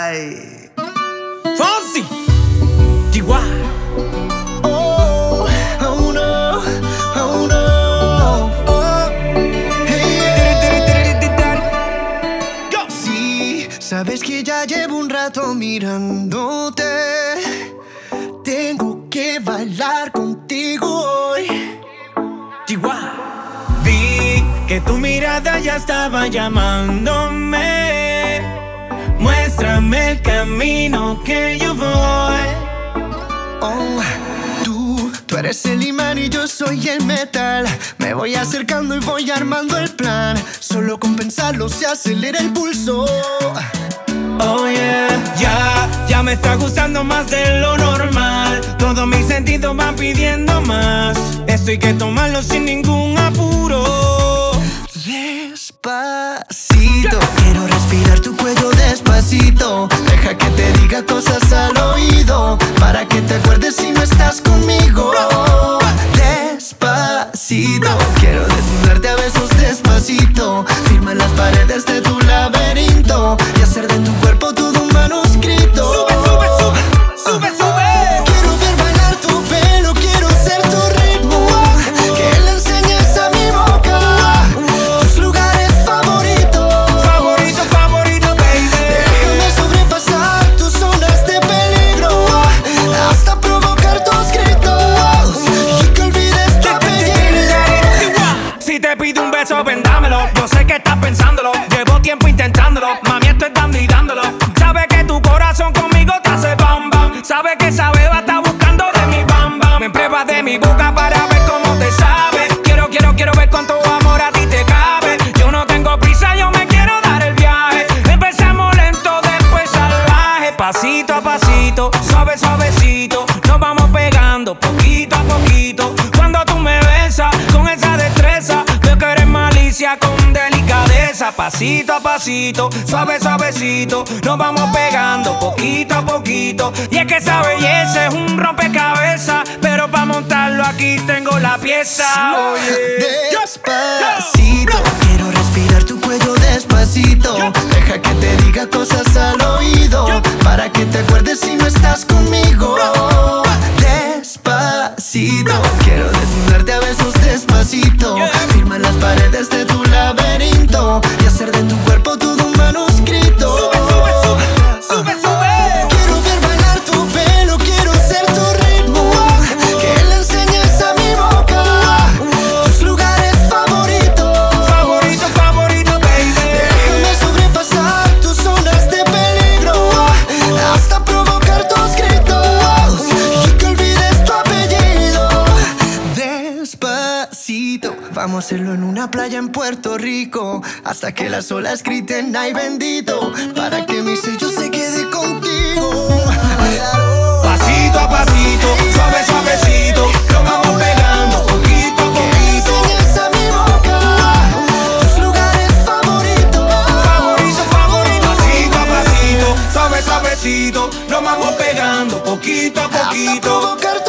Ay. Fonsi, Chihuahua. Oh, oh no, oh no. Oh, hey, yeah. Sí, sabes que ya llevo un rato mirándote. Tengo que bailar contigo hoy. Chihuahua. Vi que tu mirada ya estaba llamándome. Muéstrame el camino que yo voy. Oh, tú eres el imán y yo soy el metal. Me voy acercando y voy armando el plan. Solo con pensarlo se acelera el pulso. Oh yeah, ya me está gustando más de lo normal. Todos mis sentidos van pidiendo más. Esto hay que tomarlo sin ningún apuro. Despacito, quiero respirar tu cuello despacito. Deja que te diga cosas al oído, para que te acuerdes si no estás conmigo. Despacito, quiero desnudarte a besos despacito. Firma las paredes de tu laberinto y hacer de tu cuerpo todo un manuscrito. Sube, sube, sube, sube, sube. Quiero ver bailar tu pelo, quiero ser tu ritmo. Que le enseñes a mi boca tus lugares favoritos. Favorito, favorito, baby. Déjame sobrepasar tus zonas de peligro hasta provocar tus gritos y que olvides tu apellido. Si te pido un beso, ven dámelo. Yo sé que estás pensándolo. Llevo tiempo intentándolo. Mami, estoy dando y dándolo. Sabe que tu corazón conmigo te hace bam bam. Sabe que esa beba está buscando de mi bam bam. Me pruebas de mi boca para ver cómo te sabe. Quiero ver cuánto amor a ti te cabe. Yo no tengo prisa, yo me quiero dar el viaje. Empezamos lento, después salvaje. Pasito a pasito, suave, suavecito. Nos vamos pegando poquito a poquito. Cuando tú me besas con esa destreza, veo que eres malicia con delicadeza. Pasito a pasito, suave, suavecito. Nos vamos pegando poquito a poquito. Y es que esa belleza es un rompecabezas, pero para montarlo aquí tengo la pieza. Despacito, quiero respirar tu cuello despacito. Deja que te diga cosas al oído, para que te acuerdes si no estás conmigo. Despacito, quiero desnudarte a besos despacito. Firma las paredes de tu laberinto y hacer de tu cuerpo todo un manuscrito. Sube, sube, sube, sube, sube. Quiero ver bailar tu pelo, quiero ser tu ritmo. Que le enseñes a mi boca tus lugares favoritos. Favorito, favorito, baby. Déjame sobrepasar tus zonas de peligro hasta provocar tus gritos y que olvides tu apellido. Despacito, vamos a hacerlo en una playa en Puerto Rico, hasta que las olas griten ay bendito, para que mi sello se quede contigo. Pasito a pasito, suave, suavecito. Nos vamos pegando poquito a poquito. Enseñas a mi boca tus lugares favoritos. Favorito, favorito. Pasito a pasito, suave, suavecito. Nos vamos pegando poquito a Hasta poquito. provocar